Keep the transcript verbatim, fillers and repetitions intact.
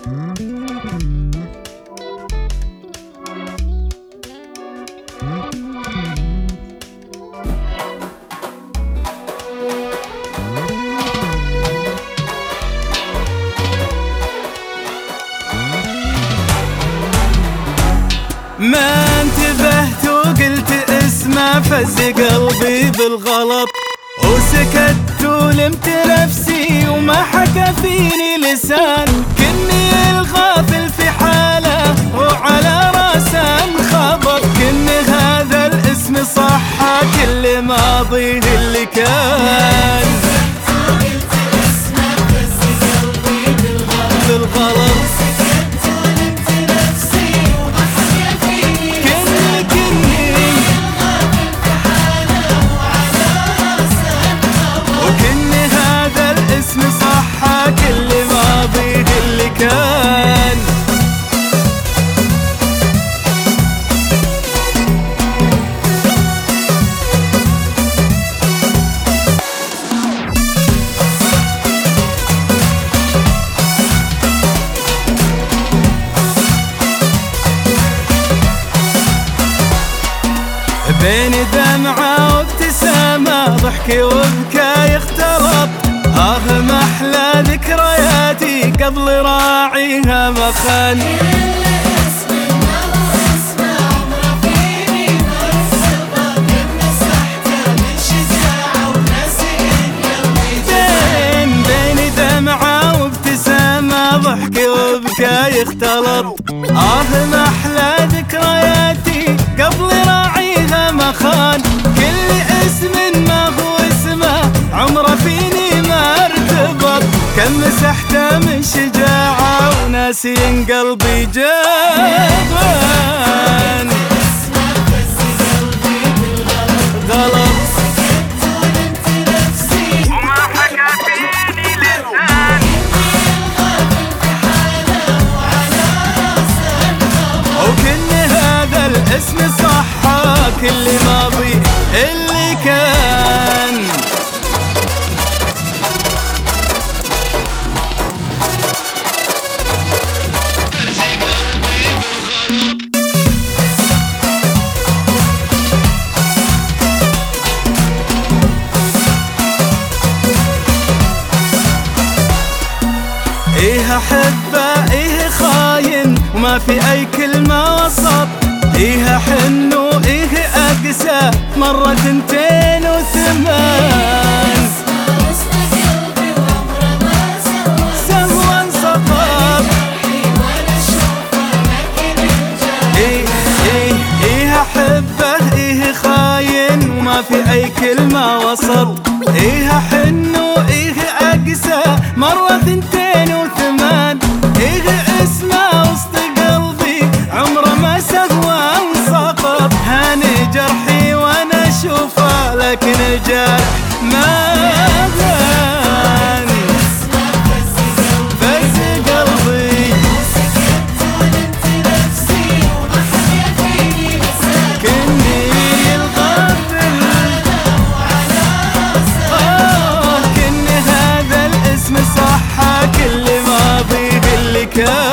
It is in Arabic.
ما انتبهت وقلت اسمه فز قلبي بالغلط، وسكت ولمت نفسي وما حكى فيني لسان. كني الغافل في حاله وعلى راسه انخبط، كني هذا الاسم صح كل ماضيه اللي كان. بالغلط بين دمعة وابتسامة ضحكي وبكاي اختلط. آه ما أحلى ذكرياتي قبل راعيها ما خان. بين بين دمعة وابتسامة ضحكي وبكاي اختلط. آه ما أحلى ذكرياتي قبل راعيها ما خان. كل اسم ما هو اسمه عمره فيني ما ارتبط، كم مسحته من شجاعة وناسي قلبي جبان. غلط وما حكى فيني لسان، وكن هذا الاسم صح كل ماضي اللي كان. ايه احبه ايه خاين وما في اي كلمة وسط. ايه احن وايه اقسى مرة تنتين وثمان. سهوا انسطر ايه ايه ايه احبه ايه خاين وما في اي كلمة وسط. ايه احن وايه اقسى مرة تنتين وثمان. ايه اسمه وسط قلبي عمره ما سهوى وانسقط. هاني جرحي وانا اشوفه لكن الجرح ما بان. فز قلبي كني الغافل. آه كني هذا الاسم صح كل ماضي اللي كان.